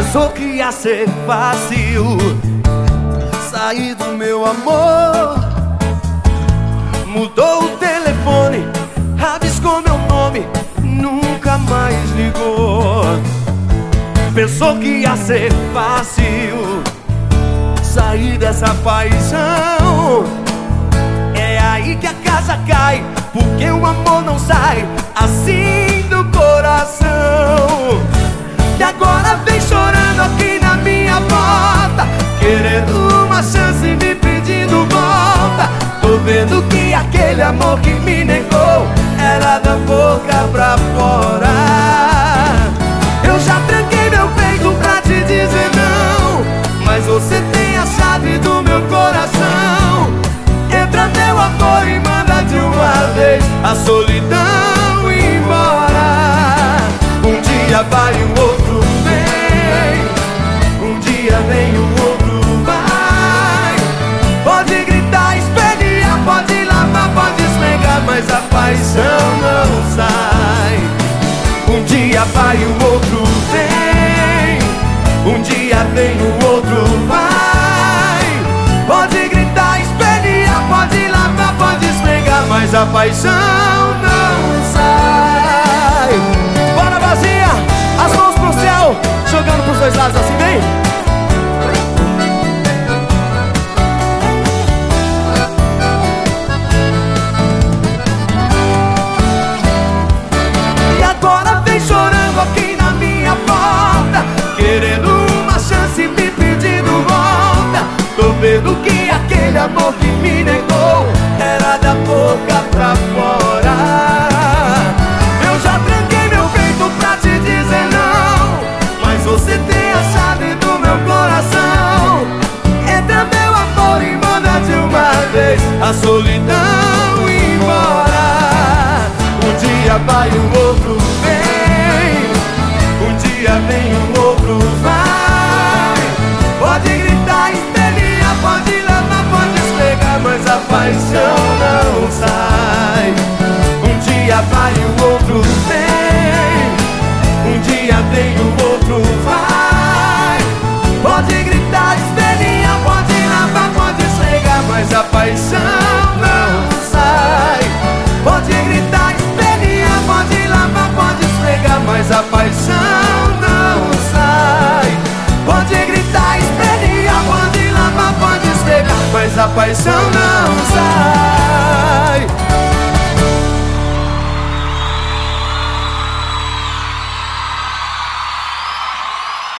Pensou que ia ser fácil sair do meu amor. Mudou o telefone, rabiscou meu nome, nunca mais ligou. Pensou que ia ser fácil sair dessa paixão. É aí que a casa cai, porque o amor não sai assim do coração. E agora vem chorando aqui na minha porta, querendo uma chance e me pedindo volta. Tô vendo que aquele amor que me negou era da boca pra fora. Eu já tranquei meu peito pra te dizer não, mas você tem a chave do meu coração. Entra meu amor e manda de uma vez a solidão embora. Um dia vai e o outro vem, um dia vem o outro vai. Pode gritar, espernear, pode lavar, pode esfregar, mas a paixão não sai. Um dia vai e o outro vem, um dia vem o outro vai. Pode gritar, espernear, pode lavar, pode esfregar, mas a paixão não sai. Bora, vazia, as mãos pro céu, jogando pros dois lados assim, vem. E agora vem chorando aqui na minha porta, querendo uma chance e me pedindo volta. Tô vendo que aquele amor que me negou era da boca pra fora. Eu já tranquei meu peito pra te dizer não, mas você tem a chave do meu coração. Entra meu amor e manda de uma vez a solidão embora. Um dia vai e o outro vem, um dia vem o outro vai. Pode gritar, espernear, pode lavar, pode esfregar, mas a paixão não sai. Um dia vai e o outro vem, um dia vem o outro vai. Pode gritar, espernear, pode lavar, pode esfregar, mas a paixão não sai. Pode gritar, espernear, pode lavar, pode esfregar, mas a paixão não sai. Pode gritar, espernear, pode lavar, pode esfregar, mas a paixão não